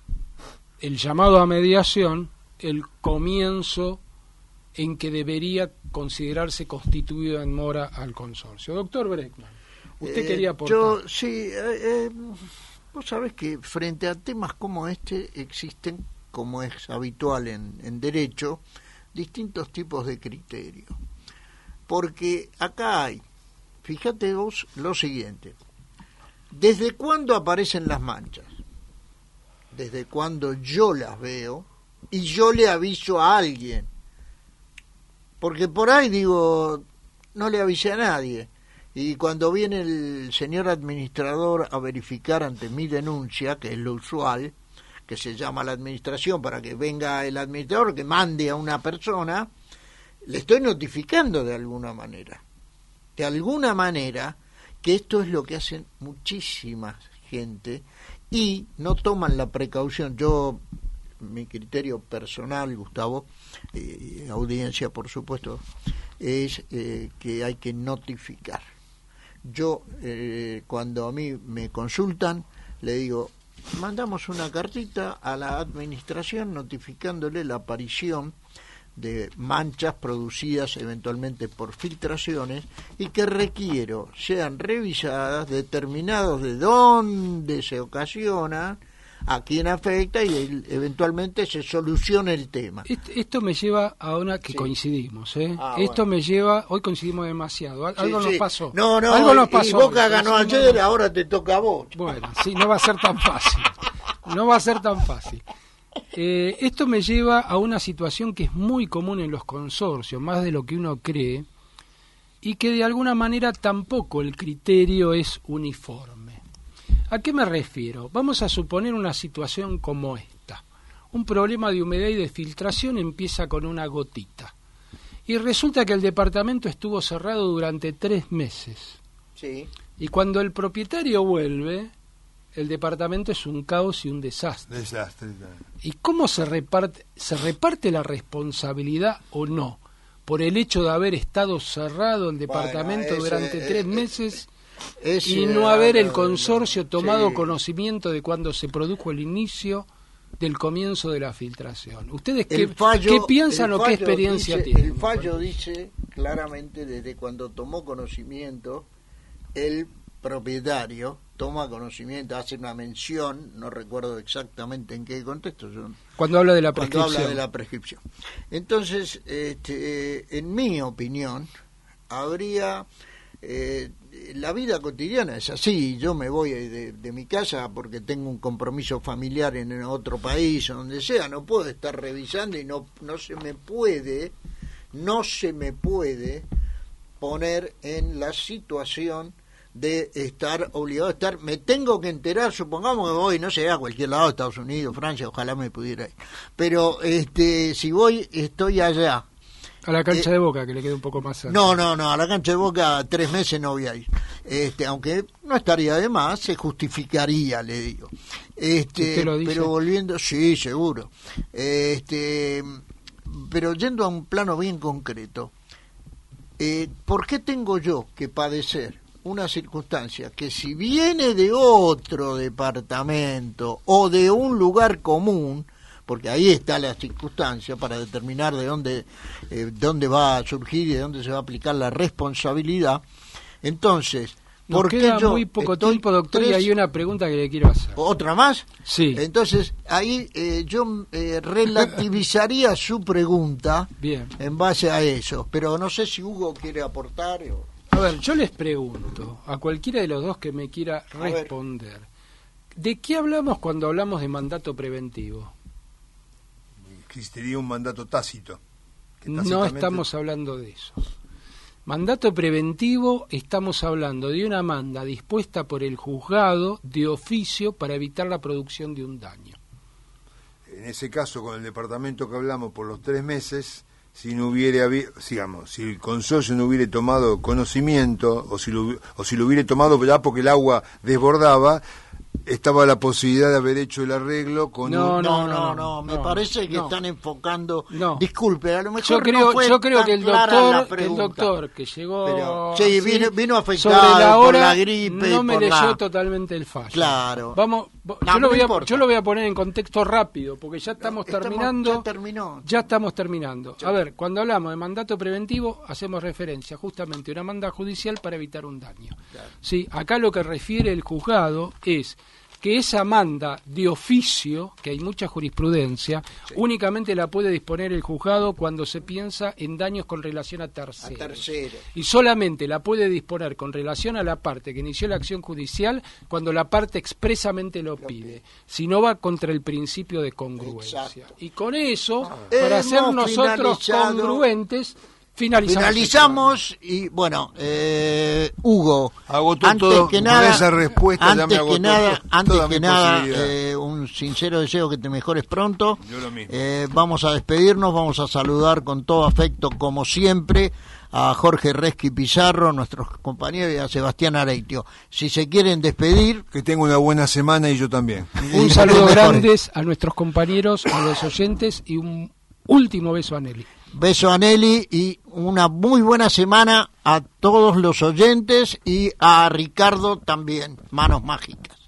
el llamado a mediación el comienzo en que debería considerarse constituido en mora al consorcio. Doctor Breckman, usted quería aportar. Yo, sí, vos sabés que frente a temas como este existen, como es habitual en derecho, distintos tipos de criterios. Porque acá hay, fíjate vos lo siguiente, ¿desde cuándo aparecen las manchas? Desde cuando yo las veo y yo le aviso a alguien. Porque por ahí digo, no le avisé a nadie. Y cuando viene el señor administrador a verificar ante mi denuncia, que es lo usual, que se llama a la administración para que venga el administrador, que mande a una persona, le estoy notificando de alguna manera. De alguna manera, que esto es lo que hacen muchísima gente y no toman la precaución. Yo, mi criterio personal, Gustavo, audiencia por supuesto, es que hay que notificar. Yo, cuando a mí me consultan, le digo, mandamos una cartita a la administración notificándole la aparición de manchas producidas eventualmente por filtraciones y que requiero sean revisadas, determinados de dónde se ocasiona, a quién afecta y eventualmente se solucione el tema. Esto me lleva a una que coincidimos, esto me lleva, hoy coincidimos demasiado, algo nos pasó. Algo nos pasó. Y Boca ganó ayer, ahora te toca a vos. Bueno, sí, no va a ser tan fácil. No va a ser tan fácil. Esto me lleva a una situación que es muy común en los consorcios, más de lo que uno cree, y que de alguna manera tampoco el criterio es uniforme. ¿A qué me refiero? Vamos a suponer una situación como esta. Un problema de humedad y de filtración empieza con una gotita. Y resulta que el departamento estuvo cerrado durante 3 meses. Sí. Y cuando el propietario vuelve, el departamento es un caos y un desastre. ¿Y cómo se reparte? ¿Se reparte la responsabilidad o no? Por el hecho de haber estado cerrado el departamento durante 3 meses y no haber el consorcio tomado conocimiento de cuando se produjo el inicio del comienzo de la filtración. ¿Ustedes qué piensan o qué experiencia tienen? El fallo dice claramente desde cuando tomó conocimiento el propietario toma conocimiento, hace una mención, no recuerdo exactamente en qué contexto. Cuando habla de la prescripción. Entonces, en mi opinión, habría... la vida cotidiana es así, yo me voy de mi casa porque tengo un compromiso familiar en otro país o donde sea, no puedo estar revisando y no se me puede poner en la situación de estar obligado a estar, me tengo que enterar, supongamos que voy, no sé, a cualquier lado, Estados Unidos, Francia, ojalá me pudiera ir, pero si voy, estoy allá. A la cancha de Boca, que le queda un poco más cerca. No, a la cancha de Boca 3 meses no voy a ir. Aunque no estaría de más, se justificaría, le digo. ¿Usted lo dice? Pero volviendo, sí, seguro. Pero yendo a un plano bien concreto, ¿por qué tengo yo que padecer una circunstancia que si viene de otro departamento o de un lugar común, porque ahí está la circunstancia para determinar de dónde va a surgir y de dónde se va a aplicar la responsabilidad? Entonces, ¿por qué yo muy poco tiempo, doctor, y hay una pregunta que le quiero hacer? ¿Otra más? Sí. Entonces, ahí yo relativizaría su pregunta. Bien. En base a eso, pero no sé si Hugo quiere aportar. A ver, yo les pregunto a cualquiera de los dos que me quiera responder, ¿de qué hablamos cuando hablamos de mandato preventivo? Existiría un mandato tácito. No estamos hablando de eso. Mandato preventivo, estamos hablando de una manda dispuesta por el juzgado de oficio para evitar la producción de un daño. En ese caso, con el departamento que hablamos por los 3 meses, si no hubiera habido, digamos, si el consorcio no hubiera tomado conocimiento, o si lo hubiera tomado ya porque el agua desbordaba, estaba la posibilidad de haber hecho el arreglo con No, me parece que están enfocando. Disculpe, a lo mejor yo creo que el doctor que llegó vino afectado por la gripe, no me leyó totalmente el fallo. Claro. Yo lo voy a poner en contexto rápido porque ya estamos terminando. Ya estamos terminando. A ver, cuando hablamos de mandato preventivo hacemos referencia justamente a una manda judicial para evitar un daño. Claro. Sí, acá lo que refiere el juzgado es que esa manda de oficio, que hay mucha jurisprudencia, únicamente la puede disponer el juzgado cuando se piensa en daños con relación a terceros. Y solamente la puede disponer con relación a la parte que inició la acción judicial cuando la parte expresamente lo pide. Si no, va contra el principio de congruencia. Exacto. Y con eso, para ser nosotros congruentes, Finalizamos y bueno, Hugo, agotó antes todo, que nada, con esa respuesta ya me agotó toda mi posibilidad. Un sincero deseo que te mejores pronto. Yo lo mismo. Vamos a despedirnos, vamos a saludar con todo afecto como siempre a Jorge Resqui Pizarro, nuestros compañeros, y a Sebastián Areitio. Si se quieren despedir, que tenga una buena semana y yo también. Un saludo grandes a nuestros compañeros, a los oyentes y un último beso a Nelly. Beso a Nelly y una muy buena semana a todos los oyentes y a Ricardo también. Manos mágicas.